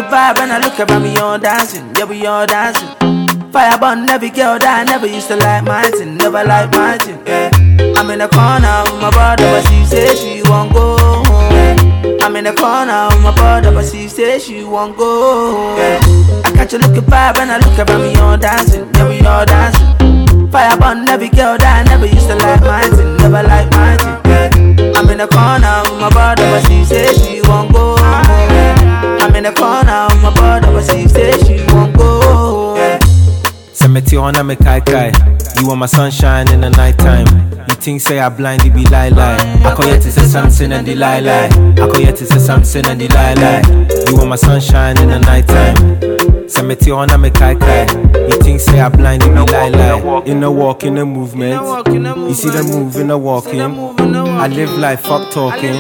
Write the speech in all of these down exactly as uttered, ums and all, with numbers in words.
vibe and I look around, we all dancing, yeah we all dancing. Fire burn every girl that I never used to like my thing, never like my thing, yeah. I'm in the corner with my brother, but she say she won't go home. I'm in the corner with my brother, but she say she won't go home, yeah. I catch a look at vibe and I look around, we all dancing, yeah we all dancing. Fire burn every girl that I never used to like my thing, never like my thing, yeah. I'm in the corner with my brother, but she say she won't go home. I'm in the corner with my brother, but she say she won't go home, yeah. Cemetery on me kai kai. You are my sunshine in the night time. You think say I blind, you be lie lie. I call you to say something and the lie lie. I call you to say something and the lie lie. You are my sunshine in the night time. Cemetery on me kai kai. You think say I blind, you be lie lie. In the walk, in the movement. You see the move in the walking. I live life, fuck talking.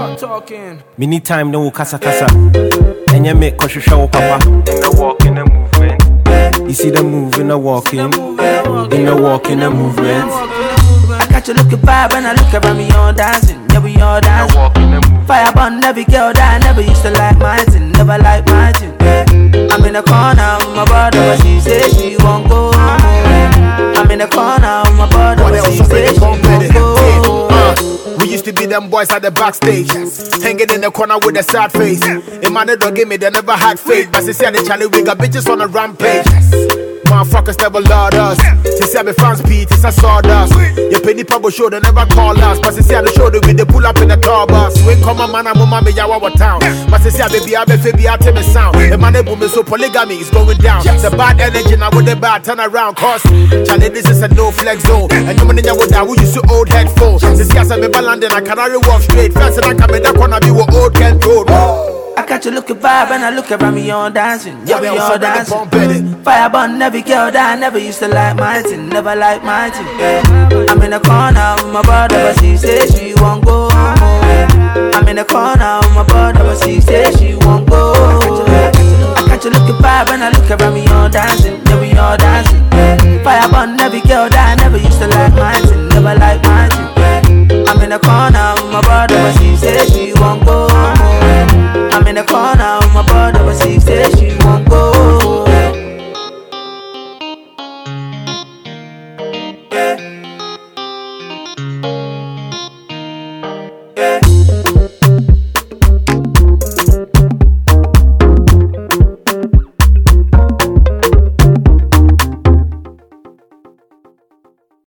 Me need time, no kasa kasa. And you make koshu show papa. In the walk, in the movement. You see the move in the walking, in the walk, in the movement. I catch a look at vibe and I look around, me all dancing, yeah we all dancing. Fire burn every girl that I never used to like my thing, never like my thing, yeah. I'm in the corner with my brother, but she say she won't go home. I'm in the corner with my brother, but she say she won't go home. We used to be them boys at the backstage, hanging in the corner with a sad face. A man that don't give me, they never had faith. But they say the Charlie, we got bitches on a rampage. Motherfuckers never loved us. They say the fans beat, it's a sawdust. Your penny pub show, they never call us. But they say the show, they pull up in the car bus. We come on, man, I'm on my yawa town. But they say, baby, I be baby, I tell me sound. The man that boom so polygamy is going down. The bad energy, now with the bad turn around. Cause Charlie, this is a no flex zone. And you man in your who used to old headphones. This guy's a me balanding, I can't walk straight. Fast and I come in that corner, be what old can road. I catch a look at vibe and I look around, me all dancing, yeah we all dancing. Fire burn every girl that I never used to like my thing, never like my thing, yeah. I'm in the corner with my brother, but she say she won't go home. I'm in the corner